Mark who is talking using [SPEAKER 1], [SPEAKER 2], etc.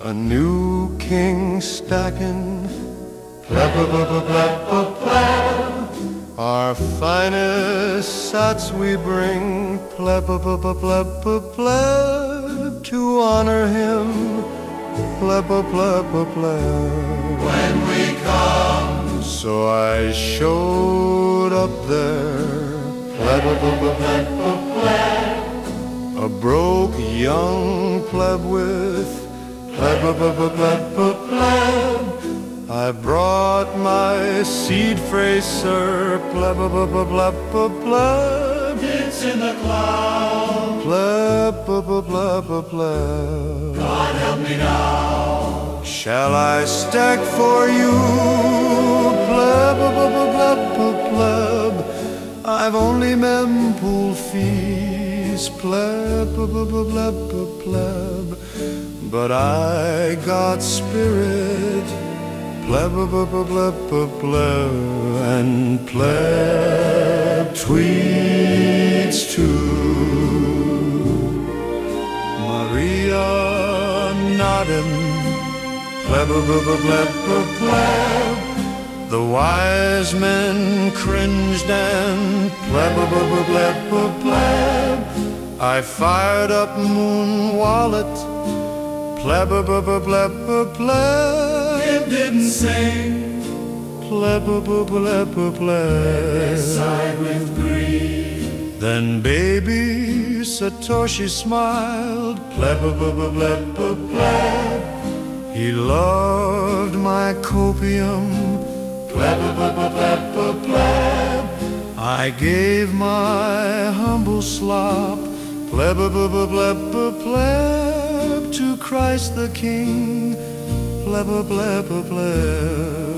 [SPEAKER 1] A new king stacking, pleb, pleb, pleb, pleb. Our finest sats we bring, pleb, pleb, pleb, pleb, to honor him, pleb, pleb, pleb.
[SPEAKER 2] When we come,
[SPEAKER 1] so I showed up there, pleb, pleb, pleb, pleb, a broke young pleb with pleb, pleb, pleb, pleb. I brought my seed phrase, sir, pleb, pleb, pleb, pleb.
[SPEAKER 2] It's in the clouds,
[SPEAKER 1] pleb, pleb, pleb, pleb.
[SPEAKER 2] God help me now.
[SPEAKER 1] Shall I stack for you, pleb, pleb, pleb, pleb? I've only mempool fees, pleb, pleb, pleb, pleb. But I got spirit, pleb, pleb, pleb, pleb, and pleb tweets too. Maria nodding, pleb, pleb, pleb, pleb. The wise men cringed and pleb, pleb, pleb, pleb. I fired up Moon Wallet, pleb, pleb, pleb, pleb.
[SPEAKER 2] It didn't sing,
[SPEAKER 1] pleb, pleb, pleb.
[SPEAKER 2] it sighed with grief.
[SPEAKER 1] Then baby Satoshi smiled, pleb, pleb, pleb, pleb. He loved my copium, pleb, pleb, pleb, pleb. I gave my humble slop, pleb, pleb, pleb, pleb, to Christ the King, pleb, pleb, pleb.